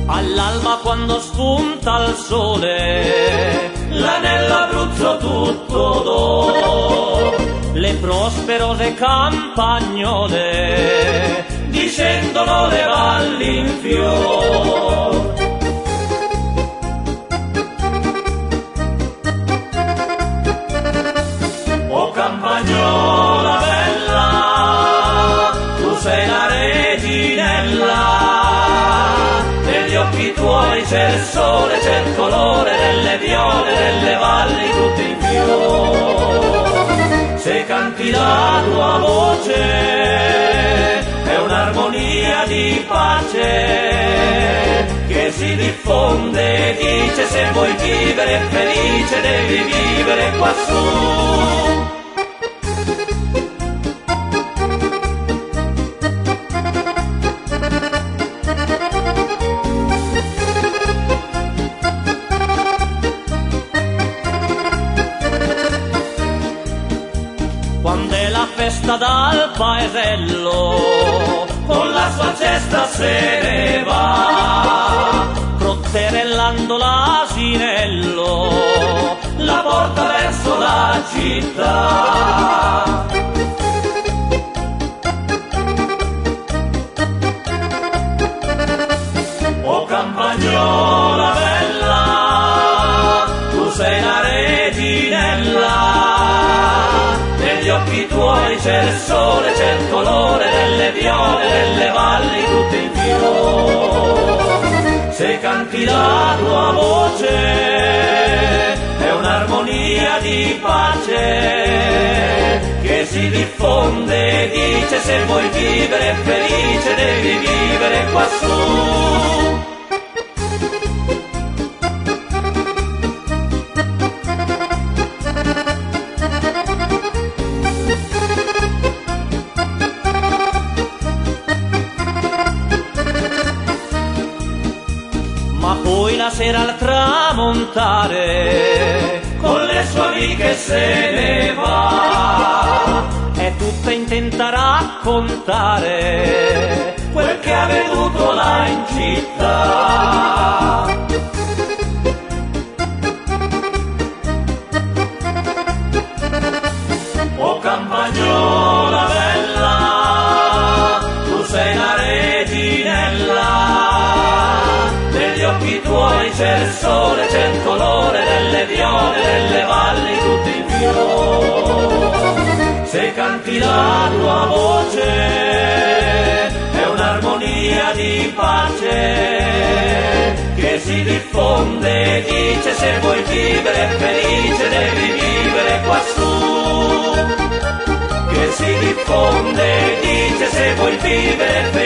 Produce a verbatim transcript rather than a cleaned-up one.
All'alba quando spunta il sole, là nell'Abruzzo tutto d'oro, le prosperose campagnole discendono le valli in fior. O campagnola bella, tu sei la reginella, negli occhi tuoi c'è il sole, c'è il colore delle viole, delle valli tutte in fiore. Se canti la tua voce è un'armonia di pace che si diffonde, dice se vuoi vivere felice devi vivere quassù. Quando è la festa dal paesello, con la sua cesta se ne va, trotterellando l'asinello, la porta verso la città. O campagnola bella, tu sei la reginella, negli occhi tuoi c'è il sole, c'è il colore delle viole, delle valli tutte in fiore. Se canti la tua voce è un'armonia di pace che si diffonde, dice se vuoi vivere felice devi vivere quassù. Ma poi la sera al tramontare con le sue amiche se ne va, è tutta intenta a raccontare quel che ha veduto là in città. O campagnola bella, tu sei la reginella, negli occhi tuoi c'è il sole, c'è il colore delle viole, delle valli tutte in fiore. Se canti la tua voce è un'armonia di pace che si diffonde, dice se vuoi vivere felice devi vivere quassù. Che si diffonde, dice se vuoi vivere felice